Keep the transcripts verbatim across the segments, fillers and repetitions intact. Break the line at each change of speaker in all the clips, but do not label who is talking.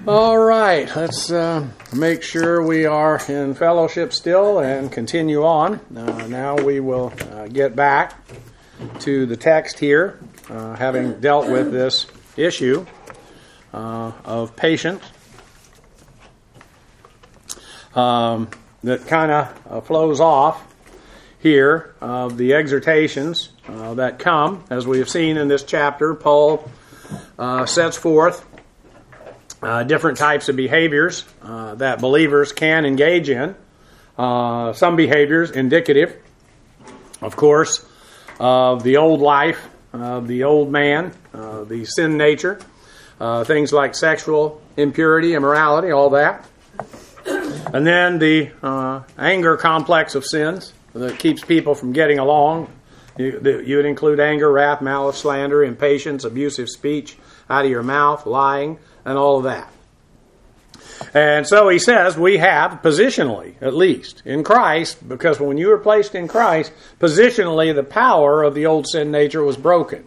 All right, let's uh, make sure we are in fellowship still and continue on. Uh, now we will uh, get back to the text here, uh, having dealt with this issue uh, of patience um, that kind of uh, flows off here of the exhortations uh, that come. As we have seen in this chapter, Paul uh, sets forth Uh, different types of behaviors uh, that believers can engage in. Uh, some behaviors indicative, of course, of the old life, of the old man, uh, the sin nature, uh, things like sexual impurity, immorality, all that. And then the uh, anger complex of sins that keeps people from getting along. You, the, you would include anger, wrath, malice, slander, impatience, abusive speech out of your mouth, lying, and all of that. And so he says we have, positionally at least, in Christ, because when you were placed in Christ, positionally the power of the old sin nature was broken.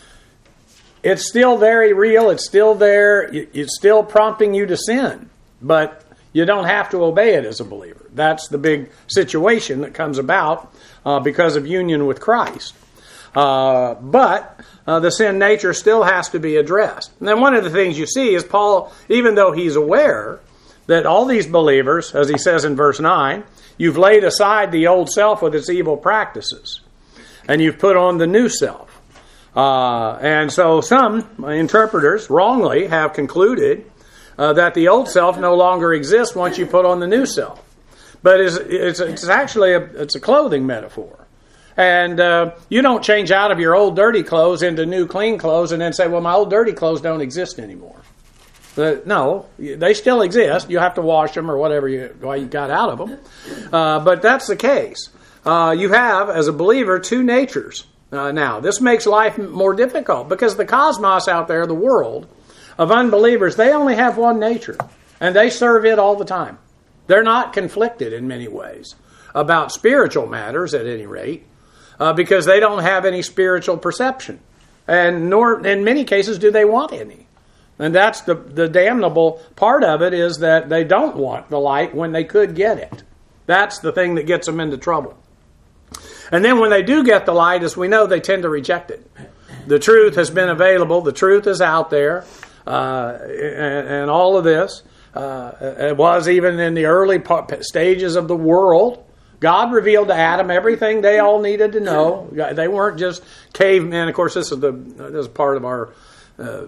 It's still very real, it's still there, it's still prompting you to sin, but you don't have to obey it as a believer. That's the big situation that comes about uh, because of union with Christ. Uh, but uh, the sin nature still has to be addressed. And then one of the things you see is Paul, even though he's aware that all these believers, as he says in verse nine, you've laid aside the old self with its evil practices, and you've put on the new self. Uh, and so some interpreters wrongly have concluded uh, that the old self no longer exists once you put on the new self. But it's, it's, it's actually a, it's a clothing metaphor. And uh, you don't change out of your old dirty clothes into new clean clothes and then say, well, my old dirty clothes don't exist anymore. But no, they still exist. You have to wash them or whatever you, why you got out of them. Uh, but that's the case. Uh, you have, as a believer, two natures uh, now. This makes life more difficult because the cosmos out there, the world of unbelievers, they only have one nature. And they serve it all the time. They're not conflicted in many ways about spiritual matters, at any rate. Uh, because they don't have any spiritual perception. And nor, in many cases, do they want any. And that's the, the damnable part of it, is that they don't want the light when they could get it. That's the thing that gets them into trouble. And then when they do get the light, as we know, they tend to reject it. The truth has been available. The truth is out there. Uh, and, and all of this. Uh, it was even in the early stages of the world. God revealed to Adam everything they all needed to know. They weren't just cavemen. Of course, this is the this is part of our uh,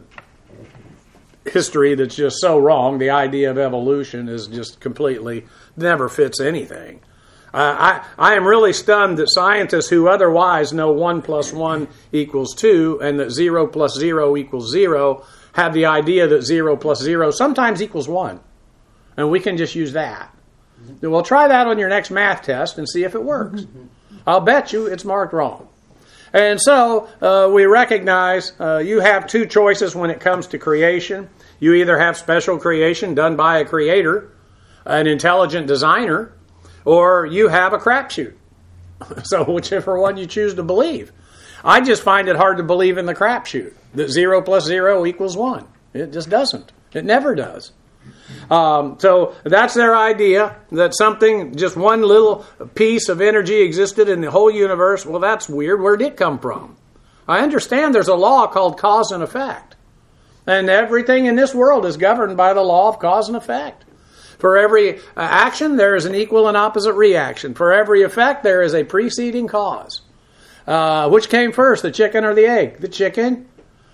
history that's just so wrong. The idea of evolution is just completely never fits anything. Uh, I I am really stunned that scientists who otherwise know one plus one equals two and that zero plus zero equals zero have the idea that zero plus zero sometimes equals one, and we can just use that. Well, try that on your next math test and see if it works. I'll bet you it's marked wrong. And so uh, we recognize uh, you have two choices when it comes to creation. You either have special creation done by a creator, an intelligent designer, or you have a crapshoot. So whichever one you choose to believe. I just find it hard to believe in the crapshoot, that zero plus zero equals one. It just doesn't. It never does. Um, so that's their idea, that something, just one little piece of energy existed in the whole universe. Well, that's weird. Where did it come from? I understand there's a law called cause and effect. And everything in this world is governed by the law of cause and effect. For every action, there is an equal and opposite reaction. For every effect, there is a preceding cause. Uh, which came first, the chicken or the egg? The chicken.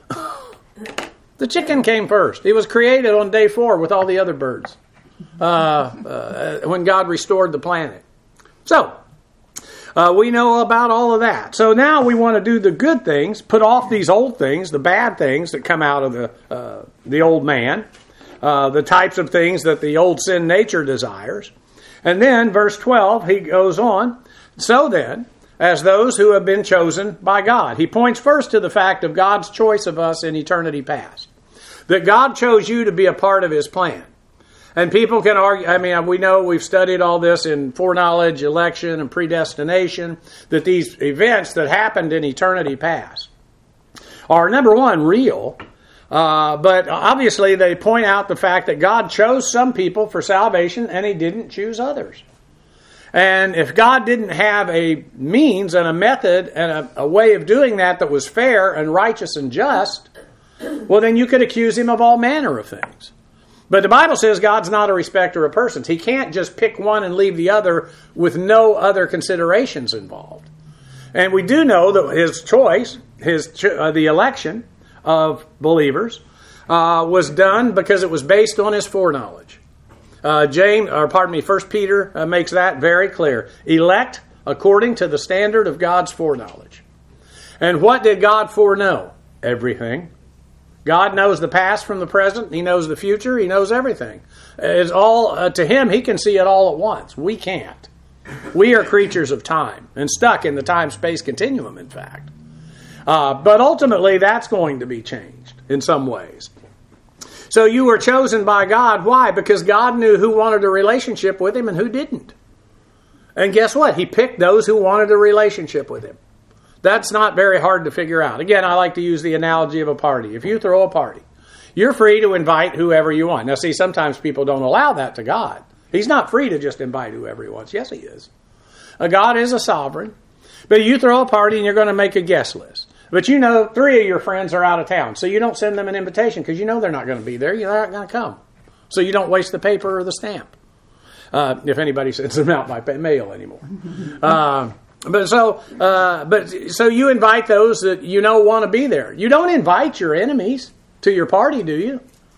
The chicken came first. It was created on day four with all the other birds uh, uh, when God restored the planet. So, uh, we know about all of that. So now we want to do the good things, put off these old things, the bad things that come out of the uh, the old man, uh, the types of things that the old sin nature desires. And then, verse twelve, he goes on, so then, as those who have been chosen by God. He points first to the fact of God's choice of us in eternity past. That God chose you to be a part of His plan. And people can argue, I mean, we know we've studied all this in foreknowledge, election, and predestination, that these events that happened in eternity past are, number one, real, Uh, but obviously they point out the fact that God chose some people for salvation and he didn't choose others. And if God didn't have a means and a method and a, a way of doing that that was fair and righteous and just, well, then you could accuse him of all manner of things. But the Bible says God's not a respecter of persons. He can't just pick one and leave the other with no other considerations involved. And we do know that his choice, his uh, the election of believers, uh, was done because it was based on his foreknowledge. Uh, James, or pardon me, First Peter uh, makes that very clear. Elect according to the standard of God's foreknowledge. And what did God foreknow? Everything. God knows the past from the present. He knows the future. He knows everything. It's all uh, to him. He can see it all at once. We can't. We are creatures of time and stuck in the time-space continuum, in fact. Uh, but ultimately, that's going to be changed in some ways. So you were chosen by God. Why? Because God knew who wanted a relationship with him and who didn't. And guess what? He picked those who wanted a relationship with him. That's not very hard to figure out. Again, I like to use the analogy of a party. If you throw a party, you're free to invite whoever you want. Now, see, sometimes people don't allow that to God. He's not free to just invite whoever he wants. Yes, he is. Uh, God is a sovereign. But you throw a party and you're going to make a guest list. But you know three of your friends are out of town, so you don't send them an invitation because you know they're not going to be there. You're not going to come. So you don't waste the paper or the stamp, uh, if anybody sends them out by mail anymore. Uh, but so uh, but so you invite those that you know want to be there. You don't invite your enemies to your party, do you?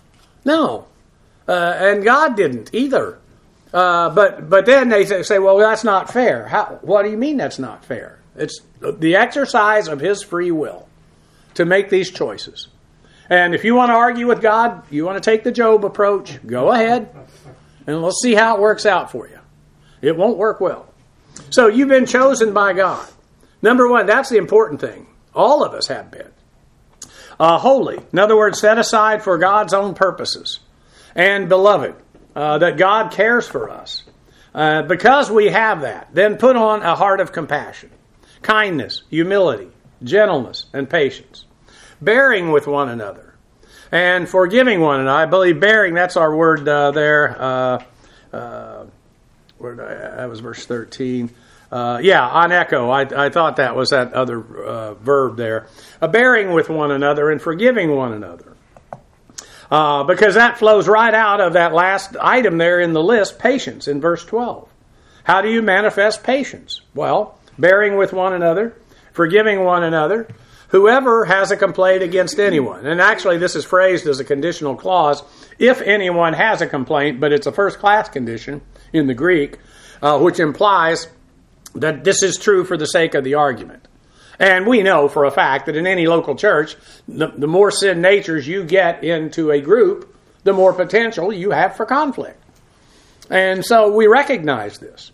No. Uh, and God didn't either. Uh, but but then they say, well, that's not fair. How, what do you mean that's not fair? It's the exercise of his free will to make these choices. And if you want to argue with God, you want to take the Job approach, go ahead. And let's see how it works out for you. It won't work well. So you've been chosen by God. Number one, that's the important thing. All of us have been. Uh, holy. In other words, set aside for God's own purposes. And beloved, uh, that God cares for us. Uh, because we have that, then put on a heart of compassion. Kindness, humility, gentleness, and patience. Bearing with one another. And forgiving one another. I believe bearing, that's our word uh, there. Uh, uh, where did I, that was verse thirteen. Uh, yeah, on echo. I, I thought that was that other uh, verb there. Uh, bearing with one another and forgiving one another. Uh, because that flows right out of that last item there in the list, patience, in verse twelve. How do you manifest patience? Well, bearing with one another, forgiving one another, whoever has a complaint against anyone. And actually, this is phrased as a conditional clause, if anyone has a complaint, but it's a first-class condition in the Greek, uh, which implies that this is true for the sake of the argument. And we know for a fact that in any local church, the, the more sin natures you get into a group, the more potential you have for conflict. And so we recognize this.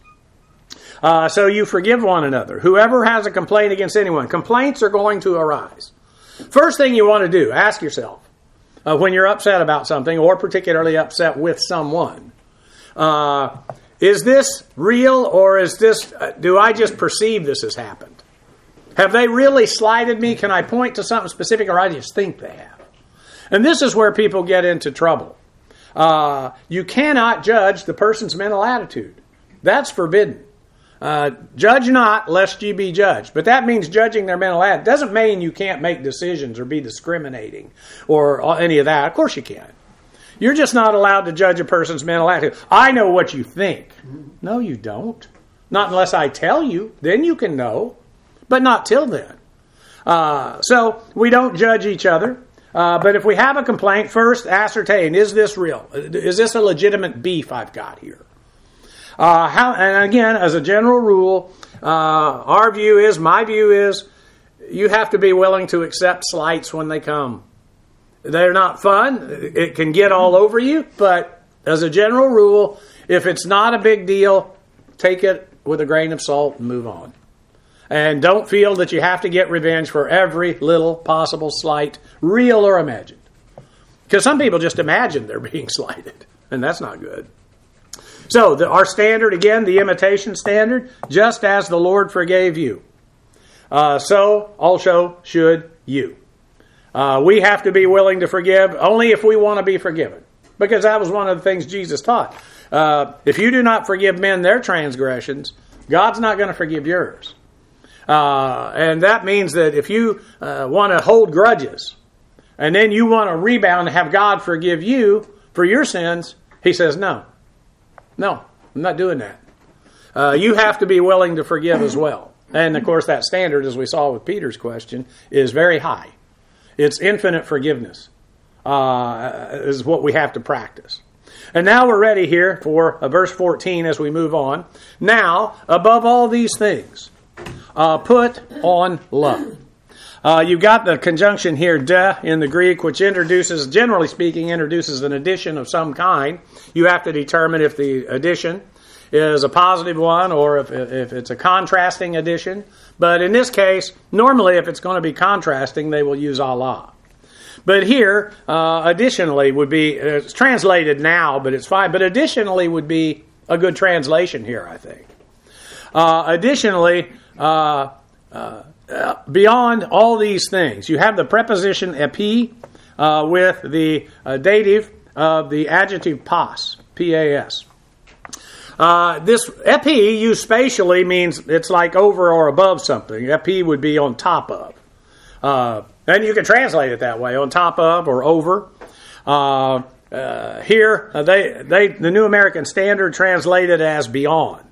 Uh, so you forgive one another. Whoever has a complaint against anyone, complaints are going to arise. First thing you want to do, ask yourself, uh, when you're upset about something, or particularly upset with someone, uh, is this real, or is this, uh, do I just perceive this has happened? Have they really slighted me? Can I point to something specific, or I just think they have? And this is where people get into trouble. Uh, you cannot judge the person's mental attitude. That's forbidden. Uh, judge not, lest ye be judged. But that means judging their mental attitude. Doesn't mean you can't make decisions or be discriminating or any of that. Of course you can. You're just not allowed to judge a person's mental attitude. I know what you think. No, you don't. Not unless I tell you. Then you can know. But not till then. Uh, so we don't judge each other. Uh, but if we have a complaint, first ascertain, is this real? Is this a legitimate beef I've got here? Uh, how, and again, as a general rule, uh, our view is, my view is, you have to be willing to accept slights when they come. They're not fun. It can get all over you. But as a general rule, if it's not a big deal, take it with a grain of salt and move on. And don't feel that you have to get revenge for every little possible slight, real or imagined. Because some people just imagine they're being slighted, and that's not good. So the, our standard, again, the imitation standard, just as the Lord forgave you, uh, so also should you. Uh, we have to be willing to forgive only if we want to be forgiven. Because that was one of the things Jesus taught. Uh, if you do not forgive men their transgressions, God's not going to forgive yours. Uh, and that means that if you uh, want to hold grudges, and then you want to rebound and have God forgive you for your sins, he says, no. No, I'm not doing that. Uh, you have to be willing to forgive as well. And of course that standard, as we saw with Peter's question, is very high. It's infinite forgiveness uh, is what we have to practice. And now we're ready here for uh, verse fourteen as we move on. Now, above all these things, uh, put on love. Uh, you've got the conjunction here, de, in the Greek, which introduces, generally speaking, introduces an addition of some kind. You have to determine if the addition is a positive one or if, if it's a contrasting addition. But in this case, normally if it's going to be contrasting, they will use Allah. But here, uh, additionally would be, it's translated now, but it's fine. But additionally would be a good translation here, I think. Uh, additionally, uh, uh, beyond all these things, you have the preposition epi uh, with the uh, dative of the adjective pas, P A S. Uh, this epi used spatially means it's like over or above something. Epi would be on top of. Uh, and you can translate it that way, on top of or over. Uh, uh, here, uh, they they the New American Standard translated as beyond.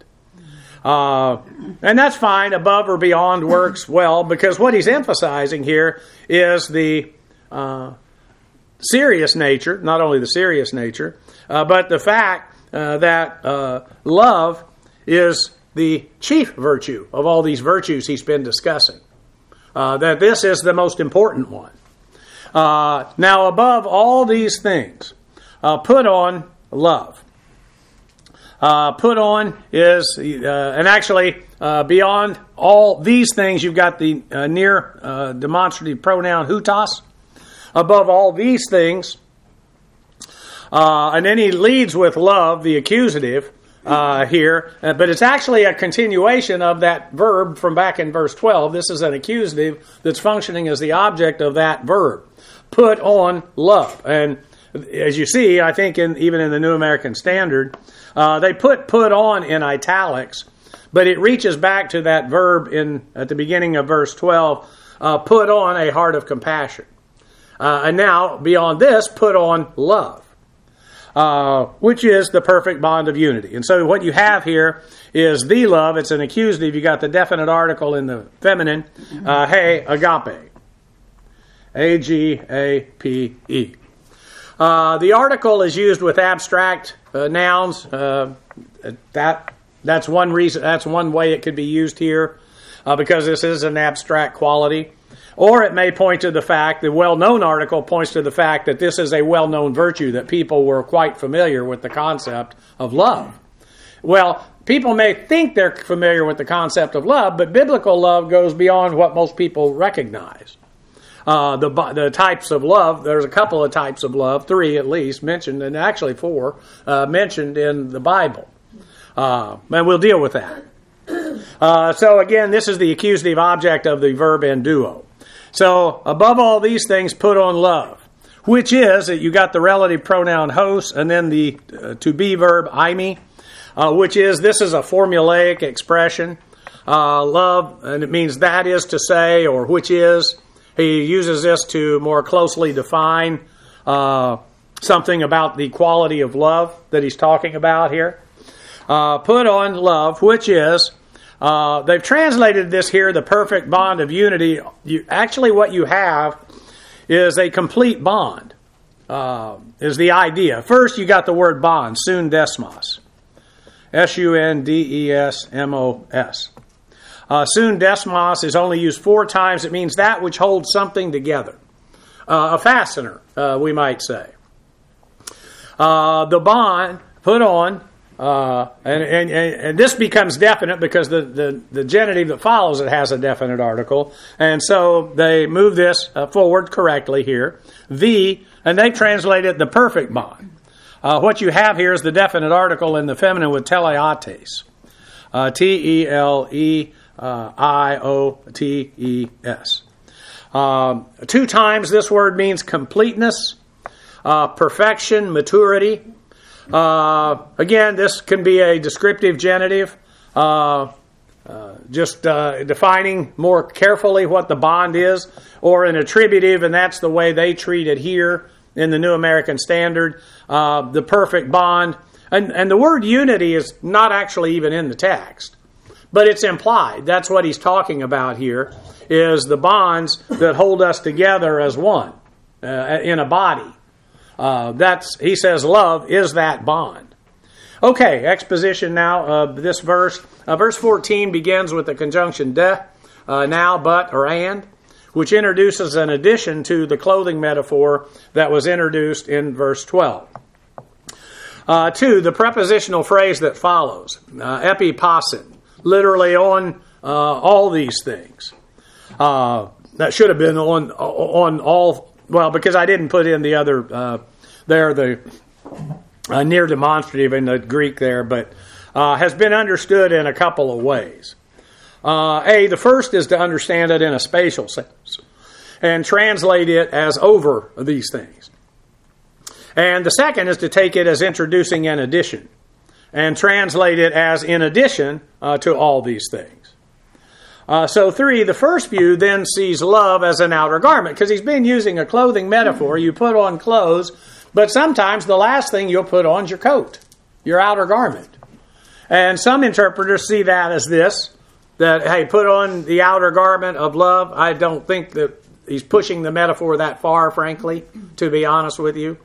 Uh, and that's fine. Above or beyond works well because what he's emphasizing here is the uh, serious nature, not only the serious nature, uh, but the fact uh, that uh, love is the chief virtue of all these virtues he's been discussing. Uh, that this is the most important one. Uh, now, above all these things, uh, put on love. Uh, put on is, uh, and actually, uh, beyond all these things, you've got the uh, near uh, demonstrative pronoun hutas. Above all these things, uh, and then he leads with love, the accusative, uh, here, uh, but it's actually a continuation of that verb from back in verse twelve. This is an accusative that's functioning as the object of that verb. Put on love. And as you see, I think in, even in the New American Standard, uh, they put put on in italics, but it reaches back to that verb in at the beginning of verse twelve, uh, put on a heart of compassion. Uh, and now, beyond this, put on love, uh, which is the perfect bond of unity. And so what you have here is the love. It's an accusative. You got the definite article in the feminine, uh, hey, agape. A G A P E. Uh, the article is used with abstract uh, nouns. Uh, that that's one reason. That's one way it could be used here, uh, because this is an abstract quality. Or it may point to the fact, the well-known article points to the fact that this is a well-known virtue, that people were quite familiar with the concept of love. Well, people may think they're familiar with the concept of love, but biblical love goes beyond what most people recognize. Uh, the the types of love, there's a couple of types of love, three at least, mentioned, and actually four, uh, mentioned in the Bible. Uh, and we'll deal with that. Uh, so again, this is the accusative object of the verb enduo. So, above all these things, put on love, which is that you got the relative pronoun hos and then the uh, to be verb eimi, uh, which is, this is a formulaic expression. Uh, love, and it means that is to say, or which is. He uses this to more closely define uh, something about the quality of love that he's talking about here. Uh, put on love, which is, uh, they've translated this here, the perfect bond of unity. You, actually, what you have is a complete bond, uh, is the idea. First, you got the word bond, sun desmos. S U N D E S M O S. Uh, sun desmos is only used four times. It means that which holds something together. Uh, a fastener, uh, we might say. Uh, the bond, put on, uh, and, and, and this becomes definite because the, the, the genitive that follows it has a definite article. And so they move this uh, forward correctly here. The, and they translated the perfect bond. Uh, what you have here is the definite article in the feminine with teleates. Uh, T E L E I O T E S. Uh, two times this word means completeness, uh, perfection, maturity. Uh, again, this can be a descriptive genitive, uh, uh, just uh, defining more carefully what the bond is, or an attributive, and that's the way they treat it here in the New American Standard, uh, the perfect bond. And, and the word unity is not actually even in the text, but it's implied. That's what he's talking about here, is the bonds that hold us together as one uh, in a body. Uh, that's, he says, love is that bond. Okay, exposition now of this verse. Uh, verse fourteen begins with the conjunction de, uh, now, but, or and, which introduces an addition to the clothing metaphor that was introduced in verse twelve. Uh, two, the prepositional phrase that follows, uh, epiposin, literally on uh, all these things. Uh, that should have been on on all, well, because I didn't put in the other, uh, there, the uh, near demonstrative in the Greek there, but uh, has been understood in a couple of ways. Uh, a, the first is to understand it in a spatial sense and translate it as over these things. And the second is to take it as introducing an addition and translate it as in addition uh, to all these things. Uh, so three, the first view then sees love as an outer garment, because he's been using a clothing metaphor. You put on clothes, but sometimes the last thing you'll put on is your coat, your outer garment. And some interpreters see that as this, that, hey, put on the outer garment of love. I don't think that he's pushing the metaphor that far, frankly, to be honest with you.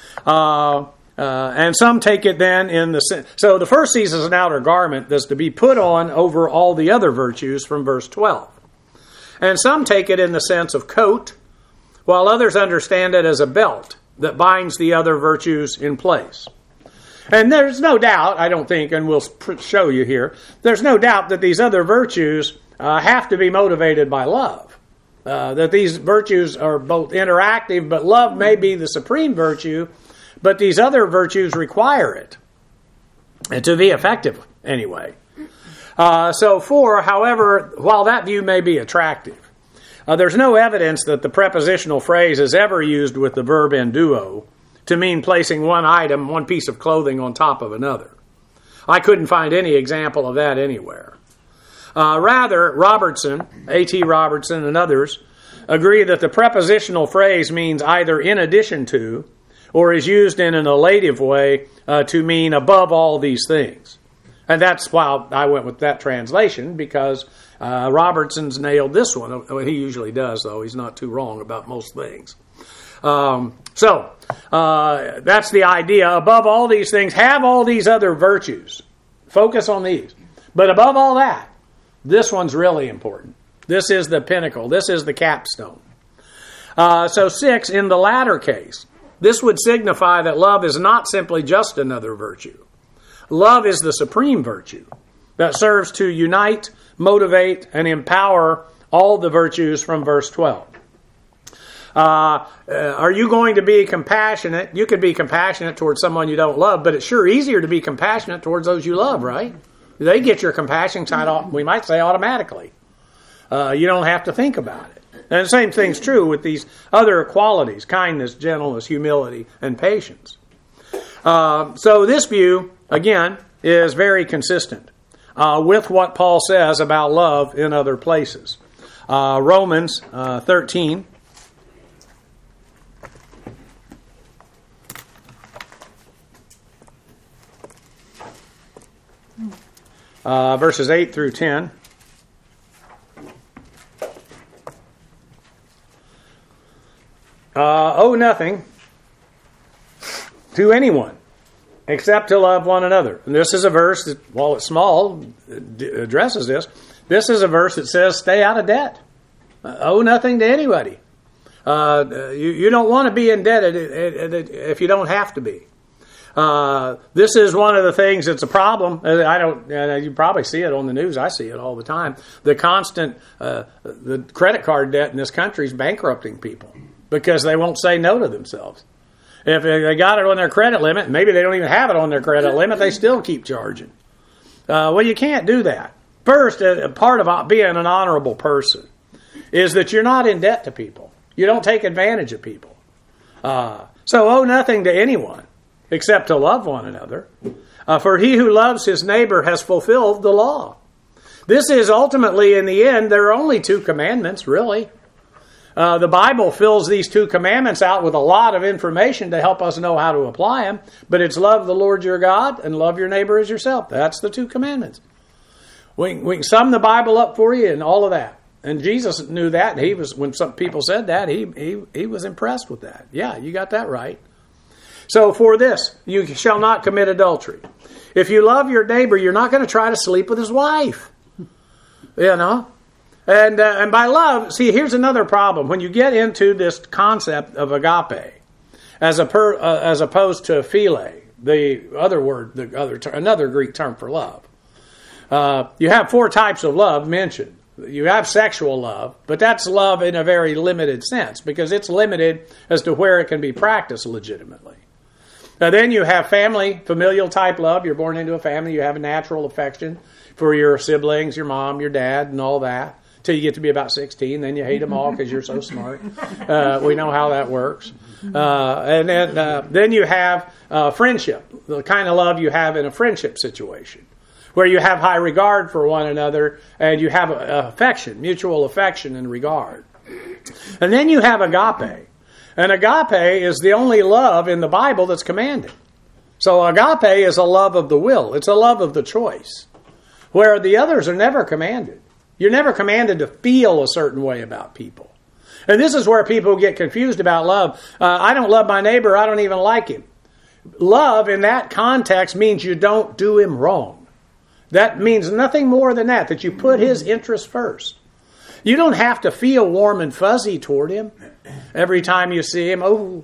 Uh, uh, and some take it then in the sense, so the first sees as an outer garment that's to be put on over all the other virtues from verse twelve. And some take it in the sense of coat, while others understand it as a belt that binds the other virtues in place. And there's no doubt, I don't think, and we'll show you here, there's no doubt that these other virtues uh, have to be motivated by love. Uh, that these virtues are both interactive, but love may be the supreme virtue, but these other virtues require it and to be effective anyway. Uh, so four, however, while that view may be attractive, uh, there's no evidence that the prepositional phrase is ever used with the verb enduo to mean placing one item, one piece of clothing on top of another. I couldn't find any example of that anywhere. Uh, rather, Robertson, A T Robertson and others, agree that the prepositional phrase means either in addition to or is used in an elative way uh, to mean above all these things. And that's why I went with that translation, because uh, Robertson's nailed this one. He usually does, though. He's not too wrong about most things. Um, so, uh, that's the idea. Above all these things, have all these other virtues. Focus on these. But above all that, this one's really important. This is the pinnacle. This is the capstone. Uh, so six, in the latter case, this would signify that love is not simply just another virtue. Love is the supreme virtue that serves to unite, motivate, and empower all the virtues from verse twelve. Uh, uh, are you going to be compassionate? You could be compassionate towards someone you don't love, but it's sure easier to be compassionate towards those you love, right? They get your compassion side off, we might say, automatically. Uh, you don't have to think about it. And the same thing's true with these other qualities: kindness, gentleness, humility, and patience. Uh, so this view, again, is very consistent uh, with what Paul says about love in other places. Uh, Romans uh, thirteen. Uh, verses eight through ten. Uh, owe nothing to anyone except to love one another. And this is a verse that, while it's small, it addresses this. This is a verse that says stay out of debt. Uh, owe nothing to anybody. Uh, you, you don't want to be indebted if you don't have to be. Uh, this is one of the things that's a problem. I don't. Uh, you probably see it on the news. I see it all the time. The constant, uh, the credit card debt in this country is bankrupting people because they won't say no to themselves. If they got it on their credit limit, maybe they don't even have it on their credit limit, they still keep charging. Uh, well, you can't do that. First, uh, part of being an honorable person is that you're not in debt to people. You don't take advantage of people. Uh, so owe nothing to anyone except to love one another. Uh, for he who loves his neighbor has fulfilled the law. This is ultimately, in the end, there are only two commandments, really. Uh, the Bible fills these two commandments out with a lot of information to help us know how to apply them. But it's love the Lord your God and love your neighbor as yourself. That's the two commandments. We, we can sum the Bible up for you and all of that. And Jesus knew that. And he was, when some people said that, he, he, he was impressed with that. Yeah, you got that right. So for this, you shall not commit adultery. If you love your neighbor, you're not going to try to sleep with his wife. You know? And uh, and by love, see, here's another problem. When you get into this concept of agape, as a per, uh, as opposed to phile, the other word, the other ter- another Greek term for love, uh, you have four types of love mentioned. You have sexual love, but that's love in a very limited sense because it's limited as to where it can be practiced legitimately. Now then you have family, familial type love. You're born into a family. You have a natural affection for your siblings, your mom, your dad, and all that. Till you get to be about sixteen. Then you hate them all because you're so smart. Uh, we know how that works. Uh, and then, uh, then you have uh, friendship, the kind of love you have in a friendship situation, where you have high regard for one another and you have a, a affection, mutual affection and regard. And then you have agape. And agape is the only love in the Bible that's commanded. So agape is a love of the will. It's a love of the choice, where the others are never commanded. You're never commanded to feel a certain way about people. And this is where people get confused about love. Uh, I don't love my neighbor. I don't even like him. Love in that context means you don't do him wrong. That means nothing more than that, that you put his interests first. You don't have to feel warm and fuzzy toward him every time you see him. Oh,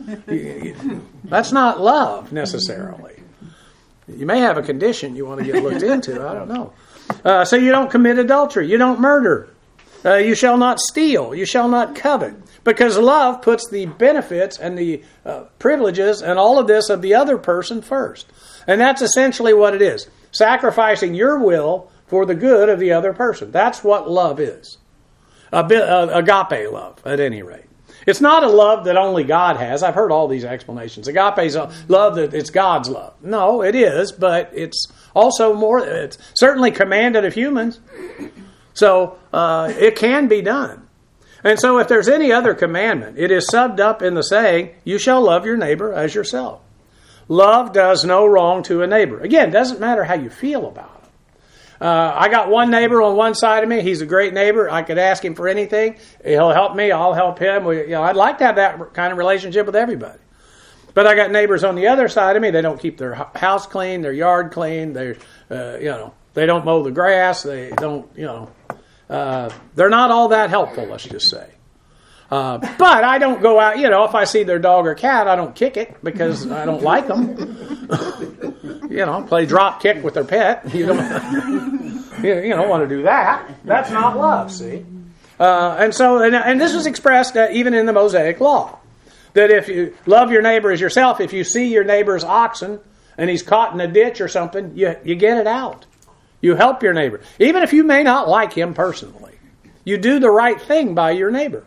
that's not love necessarily. You may have a condition you want to get looked into. I don't know. Uh, so you don't commit adultery. You don't murder. Uh, you shall not steal. You shall not covet. Because love puts the benefits and the uh, privileges and all of this of the other person first. And that's essentially what it is. Sacrificing your will for the good of the other person. That's what love is. A bit, uh, agape love, at any rate. It's not a love that only God has. I've heard all these explanations. Agape is a love that it's God's love. No, it is, but it's also more, it's certainly commanded of humans. So uh, it can be done. And so if there's any other commandment, it is summed up in the saying, you shall love your neighbor as yourself. Love does no wrong to a neighbor. Again, it doesn't matter how you feel about it. Uh, I got one neighbor on one side of me. He's a great neighbor. I could ask him for anything. He'll help me. I'll help him. We, you know, I'd like to have that kind of relationship with everybody. But I got neighbors on the other side of me. They don't keep their house clean, their yard clean. They, uh, you know, they don't mow the grass. They don't, you know, uh, they're not all that helpful. Let's just say. Uh, but I don't go out, you know, if I see their dog or cat, I don't kick it because I don't like them. You know, play drop kick with their pet. You don't, you don't want to do that. That's not love, see? Uh, and so, and, and this was expressed uh, even in the Mosaic Law. That if you love your neighbor as yourself, if you see your neighbor's oxen and he's caught in a ditch or something, you, you get it out. You help your neighbor. Even if you may not like him personally. You do the right thing by your neighbor.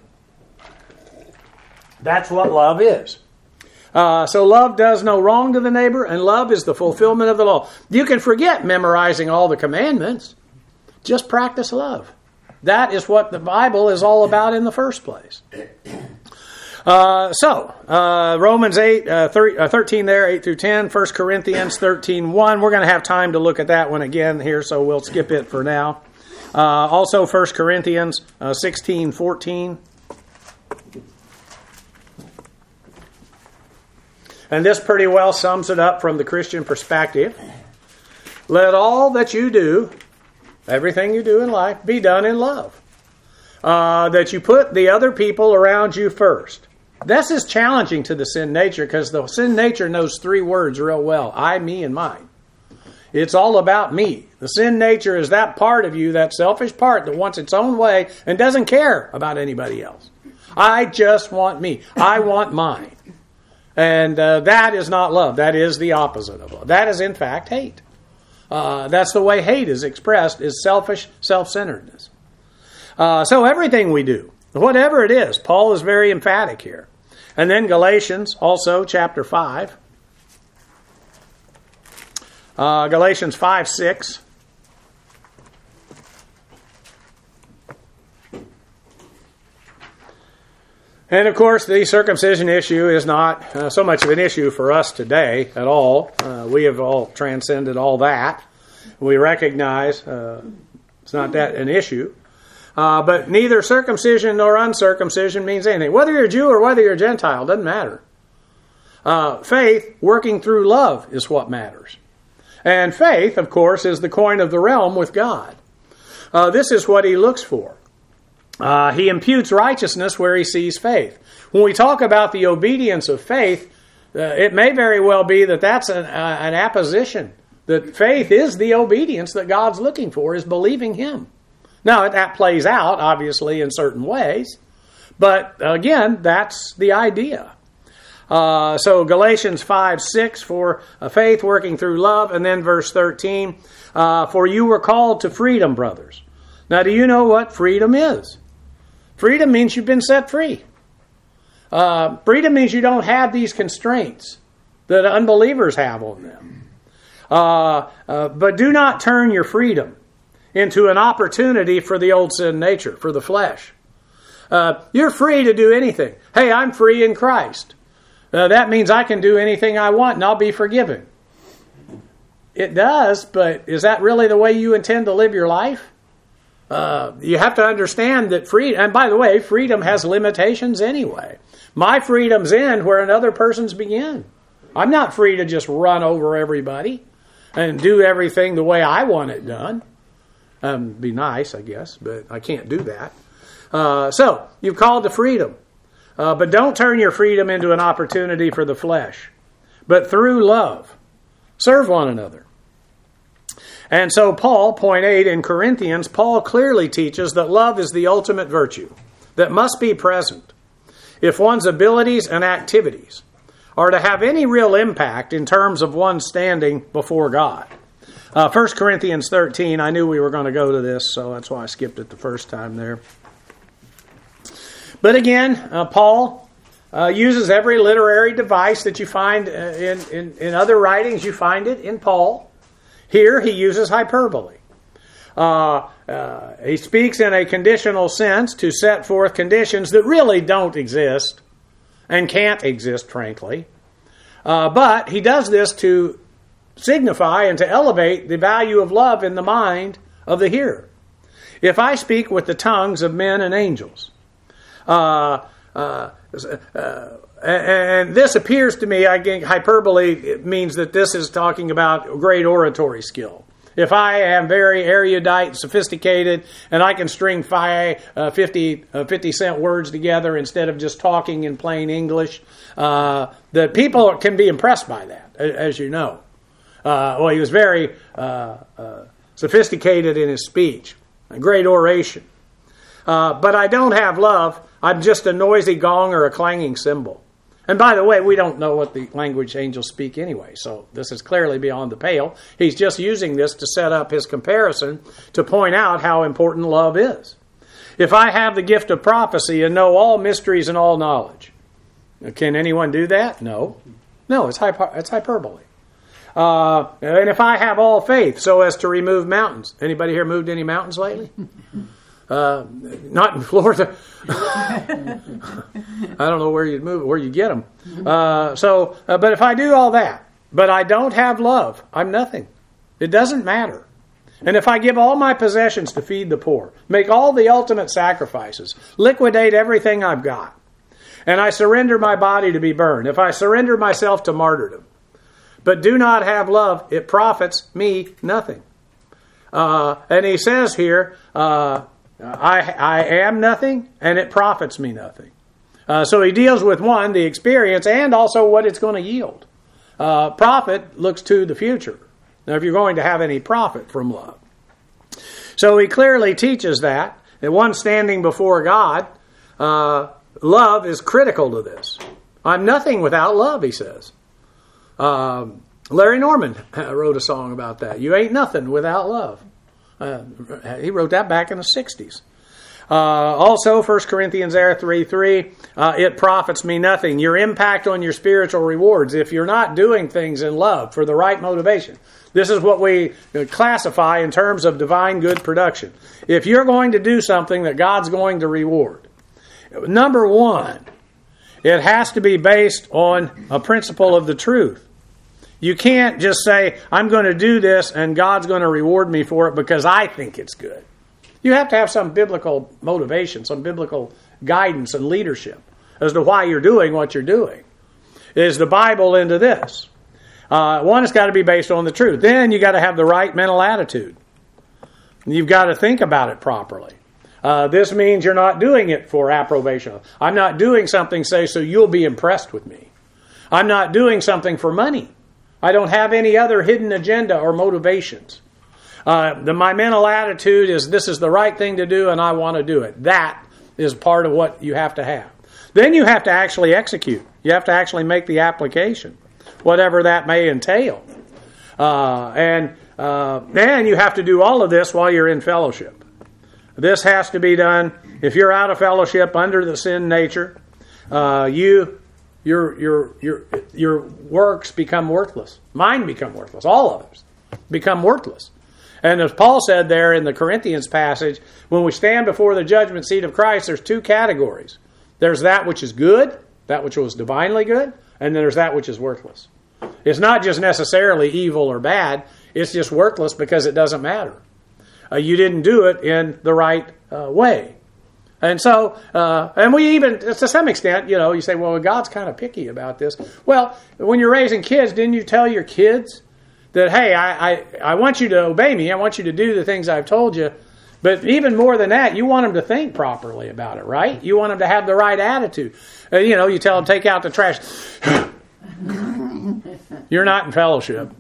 That's what love is. Uh, so love does no wrong to the neighbor, and love is the fulfillment of the law. You can forget memorizing all the commandments. Just practice love. That is what the Bible is all about in the first place. Uh, so, uh, Romans eight, uh, thirteen there, eight through ten, First Corinthians thirteen one. We're going to have time to look at that one again here, so we'll skip it for now. Uh, also, First Corinthians uh, sixteen fourteen. And this pretty well sums it up from the Christian perspective. Let all that you do, everything you do in life, be done in love. Uh, that you put the other people around you first. This is challenging to the sin nature because the sin nature knows three words real well. I, me, and mine. It's all about me. The sin nature is that part of you, that selfish part that wants its own way and doesn't care about anybody else. I just want me. I want mine. And uh, that is not love. That is the opposite of love. That is, in fact, hate. Uh, that's the way hate is expressed, is selfish self-centeredness. Uh, so everything we do, whatever it is, Paul is very emphatic here. And then Galatians, also chapter five. Uh, Galatians five six. And of course, the circumcision issue is not uh, so much of an issue for us today at all. Uh, we have all transcended all that. We recognize uh, it's not that an issue. Uh, but neither circumcision nor uncircumcision means anything. Whether you're Jew or whether you're Gentile, doesn't matter. Uh, faith working through love is what matters. And faith, of course, is the coin of the realm with God. Uh, this is what he looks for. Uh, he imputes righteousness where he sees faith. When we talk about the obedience of faith, uh, it may very well be that that's an, uh, an apposition. That faith is the obedience that God's looking for, is believing him. Now, that plays out, obviously, in certain ways. But, again, that's the idea. Uh, so, Galatians five six, for uh, faith working through love. And then verse thirteen, uh, for you were called to freedom, brothers. Now, do you know what freedom is? Freedom means you've been set free. Uh, freedom means you don't have these constraints that unbelievers have on them. Uh, uh, but do not turn your freedom into an opportunity for the old sin nature, for the flesh. Uh, you're free to do anything. Hey, I'm free in Christ. Uh, that means I can do anything I want and I'll be forgiven. It does, but is that really the way you intend to live your life? Uh, you have to understand that freedom, and by the way, freedom has limitations anyway. My freedoms end where another person's begin. I'm not free to just run over everybody and do everything the way I want it done. Um, be nice, I guess, but I can't do that. Uh, so, you've called to freedom. Uh, but don't turn your freedom into an opportunity for the flesh. But through love, serve one another. And so Paul, point eight in Corinthians, Paul clearly teaches that love is the ultimate virtue that must be present if one's abilities and activities are to have any real impact in terms of one's standing before God. Uh, First Corinthians thirteen, I knew we were going to go to this, so that's why I skipped it the first time there. But again, uh, Paul uh, uses every literary device that you find uh, in, in, in other writings. You find it in Paul. Here he uses hyperbole. Uh, uh, he speaks in a conditional sense to set forth conditions that really don't exist and can't exist, frankly. Uh, but he does this to signify and to elevate the value of love in the mind of the hearer. If I speak with the tongues of men and angels, uh, uh, uh, and this appears to me, I think hyperbole means that this is talking about great oratory skill. If I am very erudite, sophisticated, and I can string five, uh, fifty, uh, fifty cent words together instead of just talking in plain English, uh, the people can be impressed by that, as you know. Uh, well, he was very uh, uh, sophisticated in his speech, a great oration. Uh, but I don't have love. I'm just a noisy gong or a clanging cymbal. And by the way, we don't know what the language angels speak anyway, so this is clearly beyond the pale. He's just using this to set up his comparison to point out how important love is. If I have the gift of prophecy and know all mysteries and all knowledge, can anyone do that? No. No, it's, hyper- it's hyperbole. Uh, and if I have all faith so as to remove mountains. Anybody here moved any mountains lately? Uh, not in Florida. I don't know where you'd move, where you get them. Uh, so, uh, but if I do all that, but I don't have love, I'm nothing. It doesn't matter. And if I give all my possessions to feed the poor, make all the ultimate sacrifices, liquidate everything I've got, and I surrender my body to be burned, if I surrender myself to martyrdom, but do not have love, it profits me nothing. Uh, and he says here, uh, I, I am nothing, and it profits me nothing. Uh, so he deals with, one, the experience, and also what it's going to yield. Uh, profit looks to the future. Now, if you're going to have any profit from love. So he clearly teaches that, that one standing before God, uh, love is critical to this. I'm nothing without love, he says. Um, Larry Norman wrote a song about that. You ain't nothing without love. Uh, he wrote that back in the sixties. Uh, also, First Corinthians three three, uh, it profits me nothing. Your impact on your spiritual rewards, if you're not doing things in love for the right motivation. This is what we classify in terms of divine good production. If you're going to do something that God's going to reward, number one, it has to be based on a principle of the truth. You can't just say, I'm going to do this and God's going to reward me for it because I think it's good. You have to have some biblical motivation, some biblical guidance and leadership as to why you're doing what you're doing. Is the Bible into this? Uh, one, it's got to be based on the truth. Then you got to have the right mental attitude. You've got to think about it properly. Uh, this means you're not doing it for approbation. I'm not doing something, say, so you'll be impressed with me. I'm not doing something for money. I don't have any other hidden agenda or motivations. Uh, the, my mental attitude is this is the right thing to do and I want to do it. That is part of what you have to have. Then you have to actually execute. You have to actually make the application, whatever that may entail. Uh, and uh, then you have to do all of this while you're in fellowship. This has to be done. If you're out of fellowship under the sin nature, uh, you your your your your works become worthless. Mine become worthless. All of us become worthless. And as Paul said there in the Corinthians passage, when we stand before the judgment seat of Christ, there's two categories. There's that which is good, that which was divinely good, and then there's that which is worthless. It's not just necessarily evil or bad. It's just worthless because it doesn't matter. Uh, you didn't do it in the right uh, way. And so, uh, and we even, to some extent, you know, you say, well, God's kind of picky about this. Well, when you're raising kids, didn't you tell your kids that, hey, I, I, I want you to obey me. I want you to do the things I've told you. But even more than that, you want them to think properly about it, right? You want them to have the right attitude. Uh, you know, you tell them, take out the trash. You're not in fellowship.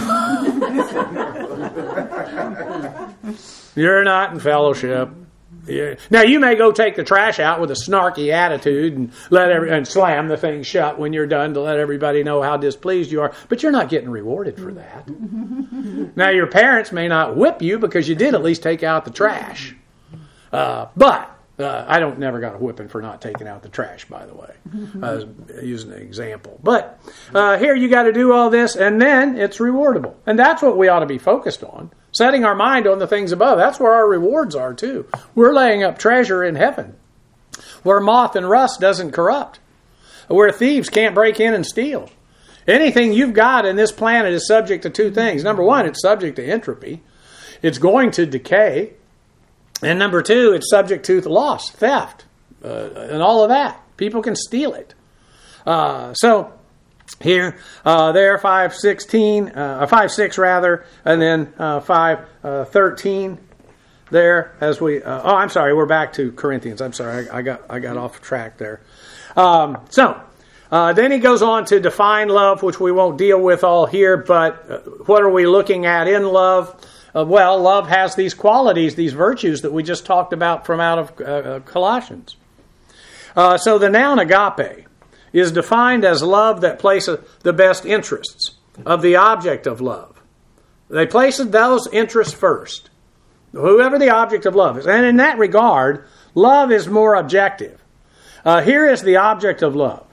You're not in fellowship. Yeah. Now, you may go take the trash out with a snarky attitude and let every, and slam the thing shut when you're done to let everybody know how displeased you are, but you're not getting rewarded for that. Now, your parents may not whip you because you did at least take out the trash. Uh, but uh, I don't never got a whipping for not taking out the trash, by the way. I was using an example. But uh, here you got to do all this, and then it's rewardable. And that's what we ought to be focused on. Setting our mind on the things above. That's where our rewards are, too. We're laying up treasure in heaven, where moth and rust doesn't corrupt, where thieves can't break in and steal. Anything you've got in this planet is subject to two things. Number one, it's subject to entropy. It's going to decay. And number two, it's subject to loss, theft, uh, and all of that. People can steal it. Uh, so... Here, uh, there, five sixteen, uh, five six rather, and then uh, five thirteen. There, as we. Uh, oh, I'm sorry. We're back to Corinthians. I'm sorry. I, I got I got off track there. Um, so, uh, then he goes on to define love, which we won't deal with all here. But uh, what are we looking at in love? Uh, well, love has these qualities, these virtues that we just talked about from out of uh, Colossians. Uh, so the noun agape is defined as love that places the best interests of the object of love. They place those interests first, whoever the object of love is. And in that regard, love is more objective. Uh, here is the object of love.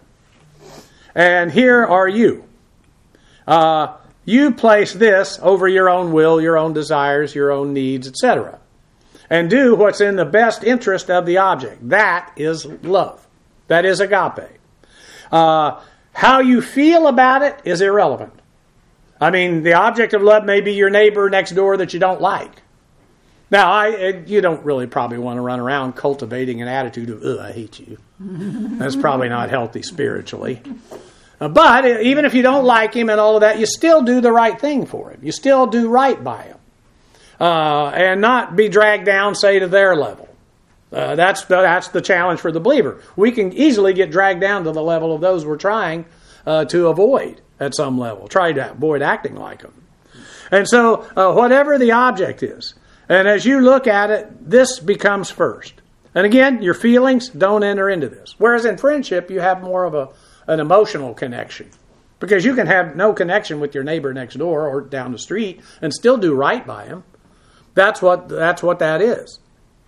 And here are you. Uh, you place this over your own will, your own desires, your own needs, et cetera. And do what's in the best interest of the object. That is love. That is agape. Uh, how you feel about it is irrelevant. I mean, the object of love may be your neighbor next door that you don't like. Now, I, you don't really probably want to run around cultivating an attitude of, ugh, I hate you. That's probably not healthy spiritually. Uh, but even if you don't like him and all of that, you still do the right thing for him. You still do right by him. Uh, and not be dragged down, say, to their level. Uh, that's the, that's the challenge for the believer. We can easily get dragged down to the level of those we're trying uh, to avoid at some level. Try to avoid acting like them. And so, uh, whatever the object is, and as you look at it, this becomes first. And again, your feelings don't enter into this. Whereas in friendship, you have more of a an emotional connection. Because you can have no connection with your neighbor next door or down the street and still do right by him. That's what that's what that is.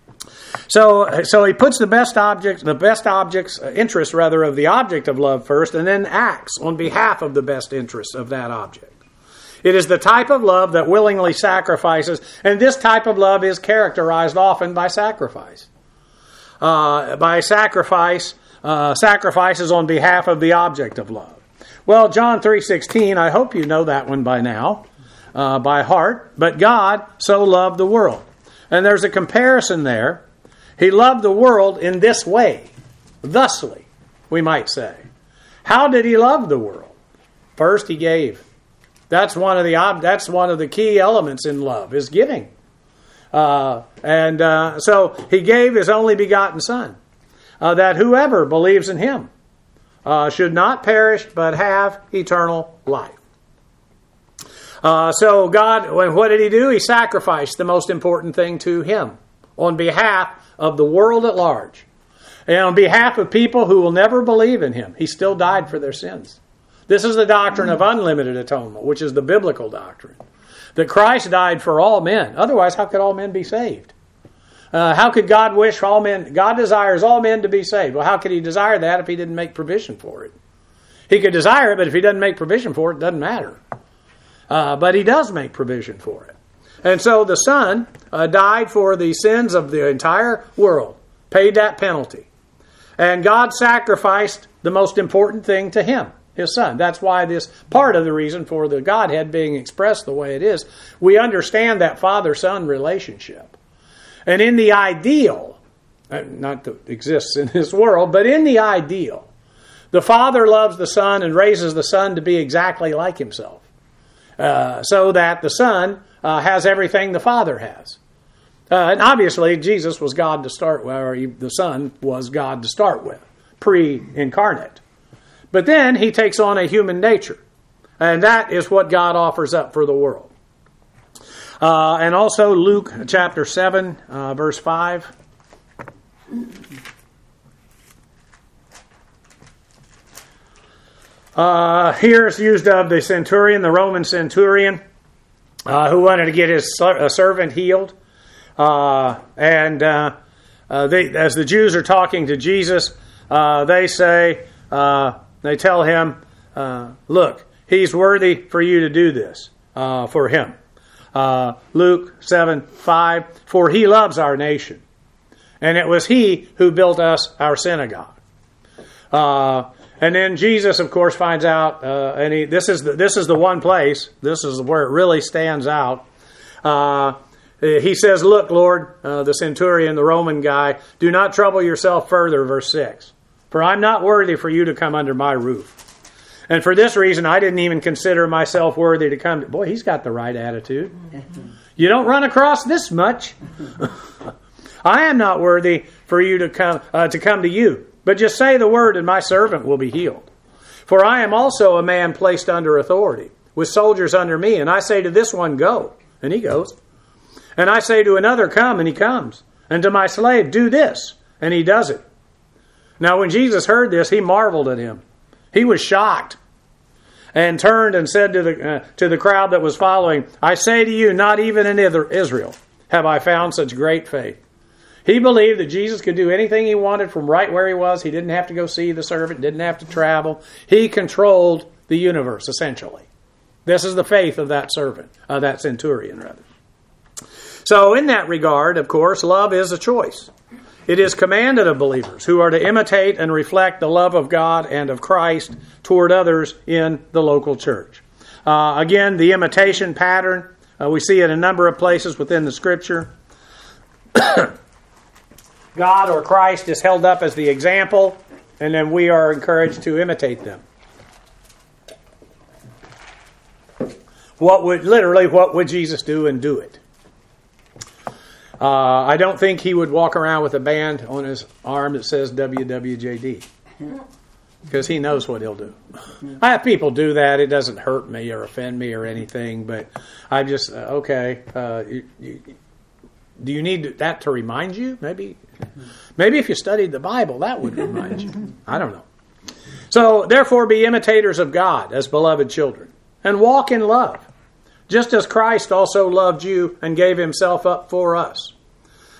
So, so he puts the best object, the best object's uh, interest rather of the object of love first, and then acts on behalf of the best interests of that object. It is the type of love that willingly sacrifices, and this type of love is characterized often by sacrifice. Uh, by sacrifice, uh, sacrifices on behalf of the object of love. Well, John three sixteen, I hope you know that one by now, uh, by heart. But God so loved the world. And there's a comparison there. He loved the world in this way, thusly, we might say. How did he love the world? First, he gave. That's one of the that's one of the key elements in love, is giving. Uh, and uh, so he gave his only begotten Son, uh, that whoever believes in him uh, should not perish but have eternal life. Uh, so God, what did he do? He sacrificed the most important thing to him on behalf of the world at large. And on behalf of people who will never believe in him. He still died for their sins. This is the doctrine of unlimited atonement, which is the biblical doctrine. That Christ died for all men. Otherwise, how could all men be saved? Uh, how could God wish all men... God desires all men to be saved. Well, how could he desire that if he didn't make provision for it? He could desire it, but if he doesn't make provision for it, it doesn't matter. Uh, but he does make provision for it. And so the Son uh, died for the sins of the entire world. Paid that penalty. And God sacrificed the most important thing to him. His Son. That's why this part of the reason for the Godhead being expressed the way it is. We understand that Father-Son relationship. And in the ideal, not that exists in this world, but in the ideal, the Father loves the Son and raises the Son to be exactly like himself. Uh, so that the Son uh, has everything the Father has. Uh, and obviously, Jesus was God to start with, or he, the Son was God to start with, pre-incarnate. But then he takes on a human nature. And that is what God offers up for the world. Uh, and also Luke chapter seven, uh, verse five. Uh, here it's used of the centurion, the Roman centurion, uh, who wanted to get his a servant healed. Uh, and uh, uh, they, as the Jews are talking to Jesus, uh, they say... Uh, They tell him, uh, look, he's worthy for you to do this uh, for him. Uh, Luke seven five, for he loves our nation. And it was he who built us our synagogue. Uh, and then Jesus, of course, finds out, uh, and he, this is the, this is the one place, this is where it really stands out. Uh, he says, look, Lord, uh, the centurion, the Roman guy, do not trouble yourself further, verse six. For I'm not worthy for you to come under my roof. And for this reason, I didn't even consider myself worthy to come to... Boy, he's got the right attitude. You don't run across this much. I am not worthy for you to come uh, to come to you. But just say the word and my servant will be healed. For I am also a man placed under authority, with soldiers under me. And I say to this one, go. And he goes. And I say to another, come. And he comes. And to my slave, do this. And he does it. Now, when Jesus heard this, he marveled at him. He was shocked and turned and said to the uh, to the crowd that was following, I say to you, not even in Israel have I found such great faith. He believed that Jesus could do anything he wanted from right where he was. He didn't have to go see the servant, didn't have to travel. He controlled the universe, essentially. This is the faith of that servant, uh, that centurion, rather. So in that regard, of course, love is a choice. It is commanded of believers who are to imitate and reflect the love of God and of Christ toward others in the local church. Uh, again, the imitation pattern, uh, we see it in a number of places within the Scripture. God or Christ is held up as the example, and then we are encouraged to imitate them. What would, literally, what would Jesus do, and do it? Uh, I don't think he would walk around with a band on his arm that says W W J D. Because he knows what he'll do. I have people do that. It doesn't hurt me or offend me or anything. But I just, uh, okay. Uh, you, you, do you need that to remind you? Maybe maybe if you studied the Bible, that would remind you. I don't know. So, therefore, be imitators of God as beloved children. And walk in love. Just as Christ also loved you and gave himself up for us.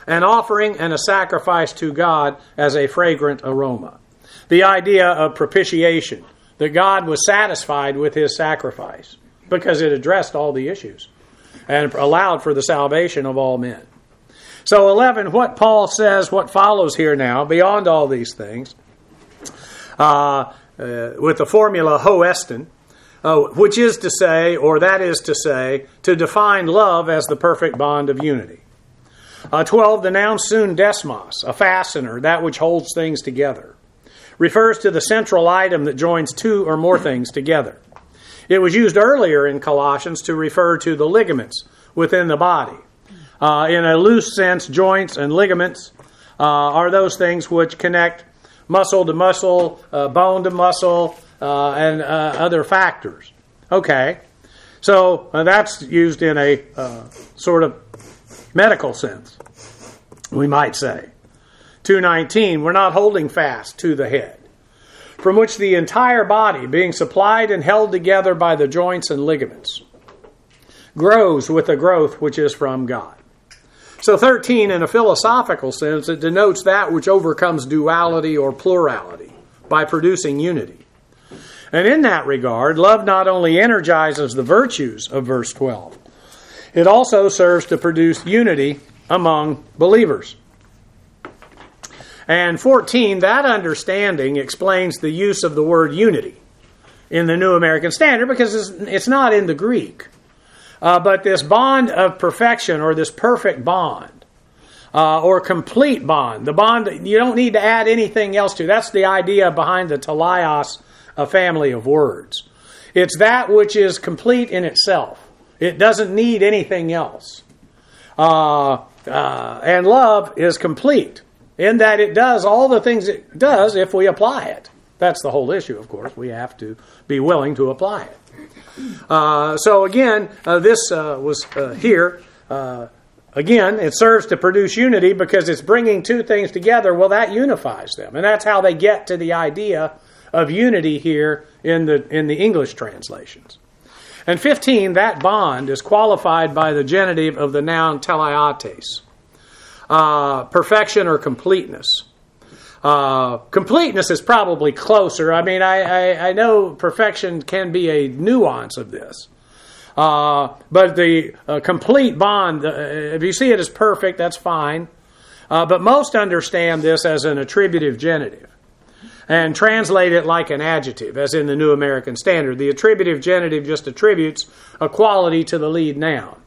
an offering and a sacrifice to God as a fragrant aroma. The idea of propitiation, that God was satisfied with his sacrifice because it addressed all the issues and allowed for the salvation of all men. So eleven, what Paul says, what follows here now, beyond all these things, uh, uh, with the formula hoestin, uh, which is to say, or that is to say, to define love as the perfect bond of unity. Uh, twelve, the noun sun desmos, a fastener, that which holds things together, refers to the central item that joins two or more things together. It was used earlier in Colossians to refer to the ligaments within the body. Uh, in a loose sense, joints and ligaments uh, are those things which connect muscle to muscle, uh, bone to muscle, uh, and uh, other factors. Okay, so uh, that's used in a uh, sort of medical sense, we might say. two nineteen, we're not holding fast to the head, from which the entire body, being supplied and held together by the joints and ligaments, grows with a growth which is from God. So thirteen, in a philosophical sense, it denotes that which overcomes duality or plurality by producing unity. And in that regard, love not only energizes the virtues of verse twelve, it also serves to produce unity among believers. And fourteen, that understanding explains the use of the word unity in the New American Standard, because it's, it's not in the Greek. Uh, but this bond of perfection, or this perfect bond, uh, or complete bond, the bond that you don't need to add anything else to. That's the idea behind the teleios, a family of words. It's that which is complete in itself. It doesn't need anything else. Uh, uh, and love is complete in that it does all the things it does if we apply it. That's the whole issue, of course. We have to be willing to apply it. Uh, so again, uh, this uh, was uh, here. Uh, again, it serves to produce unity because it's bringing two things together. Well, that unifies them. And that's how they get to the idea of unity here in the in the English translations. And fifteen, that bond is qualified by the genitive of the noun teleiotes, uh, perfection or completeness. Uh, completeness is probably closer. I mean, I, I, I know perfection can be a nuance of this. Uh, but the uh, complete bond, uh, if you see it as perfect, that's fine. Uh, but most understand this as an attributive genitive and translate it like an adjective, as in the New American Standard. The attributive genitive just attributes a quality to the lead noun.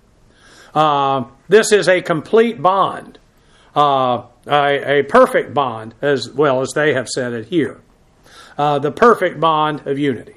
Uh, this is a complete bond. Uh, A, a perfect bond, as well as they have said it here. Uh, the perfect bond of unity.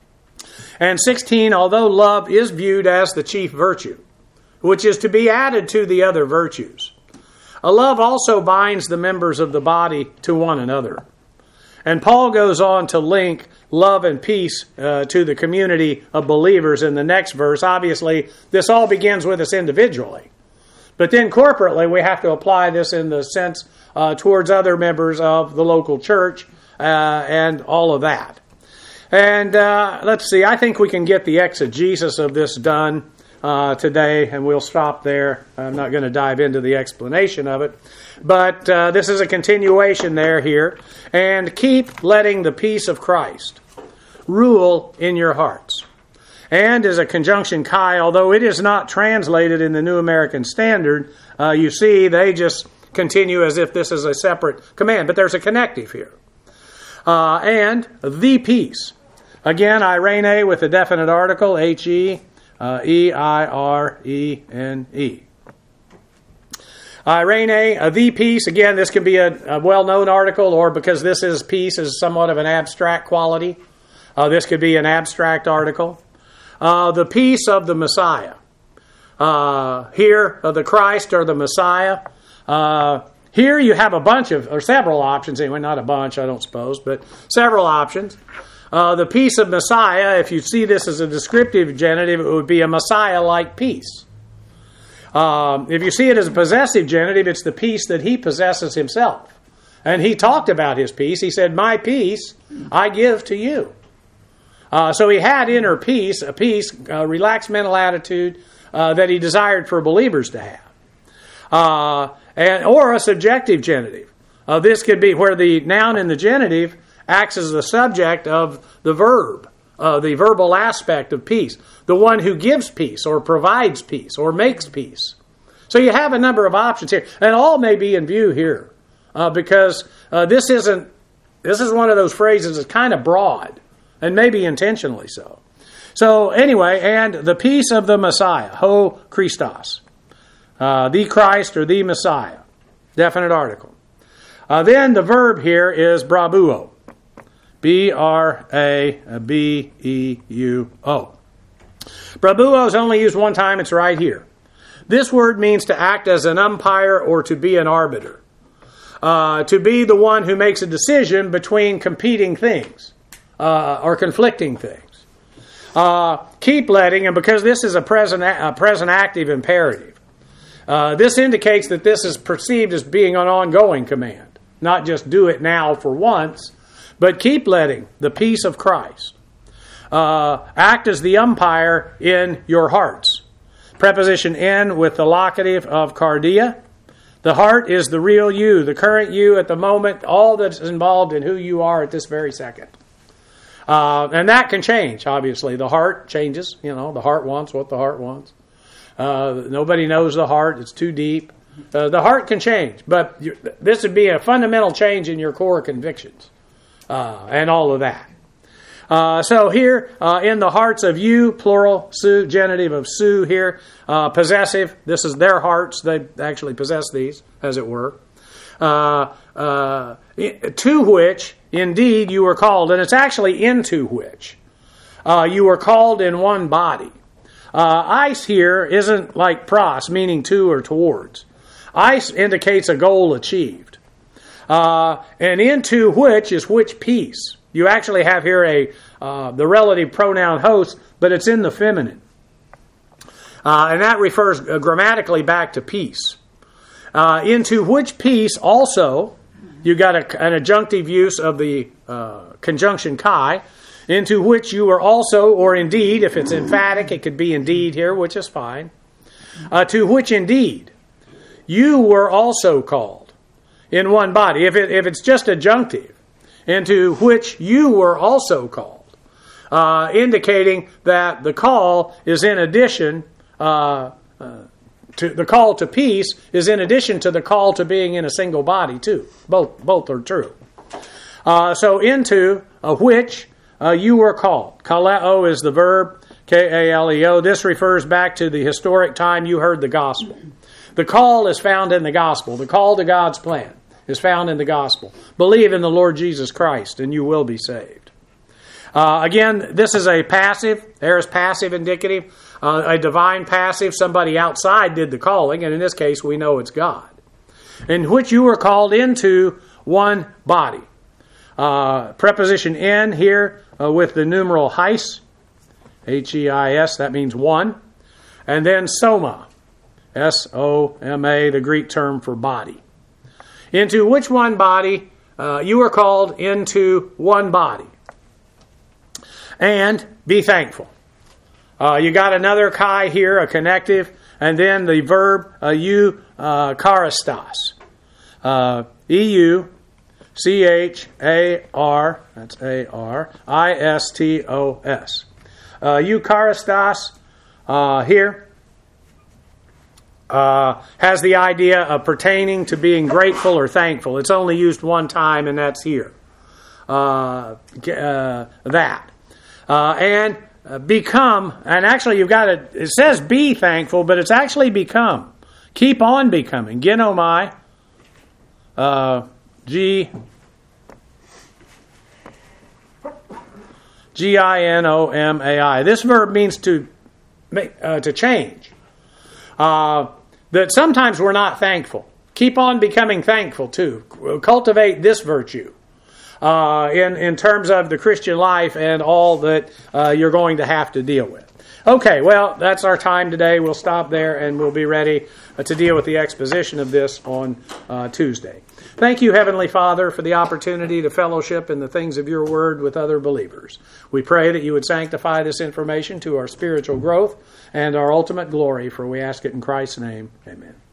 And sixteen, although love is viewed as the chief virtue, which is to be added to the other virtues, a love also binds the members of the body to one another. And Paul goes on to link love and peace uh, to the community of believers in the next verse. Obviously, this all begins with us individually. But then corporately, we have to apply this in the sense uh, towards other members of the local church uh, and all of that. And uh, let's see, I think we can get the exegesis of this done uh, today, and we'll stop there. I'm not going to dive into the explanation of it. But uh, this is a continuation there here. And keep letting the peace of Christ rule in your hearts. And as a conjunction chi, although it is not translated in the New American Standard, uh, you see they just continue as if this is a separate command. But there's a connective here. Uh, and the peace. Again, eirene with a definite article, H E E I R E N E. Eirene, uh, the peace. Again, this can be a, a well-known article, or because this is peace is somewhat of an abstract quality, uh, this could be an abstract article. Uh, the peace of the Messiah. Uh, here, uh, the Christ or the Messiah. Uh, here you have a bunch of, or several options anyway, not a bunch, I don't suppose, but several options. Uh, the peace of Messiah, if you see this as a descriptive genitive, it would be a Messiah-like peace. Um, if you see it as a possessive genitive, it's the peace that he possesses himself. And he talked about his peace. He said, my peace I give to you. Uh, so he had inner peace, a peace, a relaxed mental attitude uh, that he desired for believers to have. Uh, and or a subjective genitive. Uh, this could be where the noun in the genitive acts as the subject of the verb, uh, the verbal aspect of peace, the one who gives peace or provides peace or makes peace. So you have a number of options here, and all may be in view here, uh, because uh, this isn't. This is one of those phrases that's kind of broad, and maybe intentionally so. So anyway, and the peace of the Messiah, ho Christos, uh, the Christ or the Messiah, definite article. Uh, then the verb here is brabuo, B R A B E U O. Brabuo is only used one time, it's right here. This word means to act as an umpire or to be an arbiter. Uh, to be the one who makes a decision between competing things uh, or conflicting things. Uh, keep letting, and because this is a present, a present active imperative, uh, this indicates that this is perceived as being an ongoing command. Not just do it now for once, but keep letting the peace of Christ uh, act as the umpire in your hearts. Preposition in with the locative of cardia. The heart is the real you, the current you at the moment, all that's involved in who you are at this very second. Uh, and that can change, obviously. The heart changes. You know, the heart wants what the heart wants. Uh, nobody knows the heart. It's too deep. Uh, the heart can change. But you, this would be a fundamental change in your core convictions uh, and all of that. Uh, so here, uh, in the hearts of you, plural, su, genitive of su here, uh, possessive. This is their hearts. They actually possess these, as it were. Uh, uh, to which, indeed, you were called. And it's actually into which. Uh, you were called in one body. Uh, ice here isn't like pros, meaning to or towards. Ice indicates a goal achieved. Uh, and into which is which piece. You actually have here a uh, the relative pronoun host, but it's in the feminine. Uh, and that refers uh, grammatically back to peace. Uh, into which piece also, you got a, an adjunctive use of the uh, conjunction kai, into which you are also, or indeed, if it's emphatic, it could be indeed here, which is fine. Uh, to which indeed, you were also called in one body. If it, if it's just adjunctive, into which you were also called, uh, indicating that the call is in addition, uh, uh, to the call to peace is in addition to the call to being in a single body too. Both both are true. Uh, so into uh, which uh, you were called. Kaleo is the verb, K A L E O. This refers back to the historic time you heard the gospel. The call is found in the gospel. The call to God's plan is found in the gospel. Believe in the Lord Jesus Christ and you will be saved. Uh, again, this is a passive. There is passive indicative. Uh, a divine passive. Somebody outside did the calling, and in this case we know it's God. In which you were called into one body. Uh, preposition in here uh, with the numeral heis, H E I S, that means one. And then soma, S O M A, the Greek term for body. Into which one body? Uh, you are called into one body. And be thankful. Uh, you got another chi here, a connective, and then the verb uh, you uh, charistos. Uh, E U C H A R, that's A R, I S T O S. Uh, Eucharistos uh, here uh, has the idea of pertaining to being grateful or thankful. It's only used one time, and that's here. Uh, uh, that. Uh, and uh, become, and actually you've got to, it says be thankful, but it's actually become. Keep on becoming. Ginomai, uh, G, G I N O M A I. This verb means to make, uh, to change. Uh, that sometimes we're not thankful. Keep on becoming thankful too. Cultivate this virtue. Uh, in, in terms of the Christian life and all that uh, you're going to have to deal with. Okay, well, that's our time today. We'll stop there and we'll be ready uh, to deal with the exposition of this on uh, Tuesday. Thank you, Heavenly Father, for the opportunity to fellowship in the things of your word with other believers. We pray that you would sanctify this information to our spiritual growth and our ultimate glory, for we ask it in Christ's name. Amen.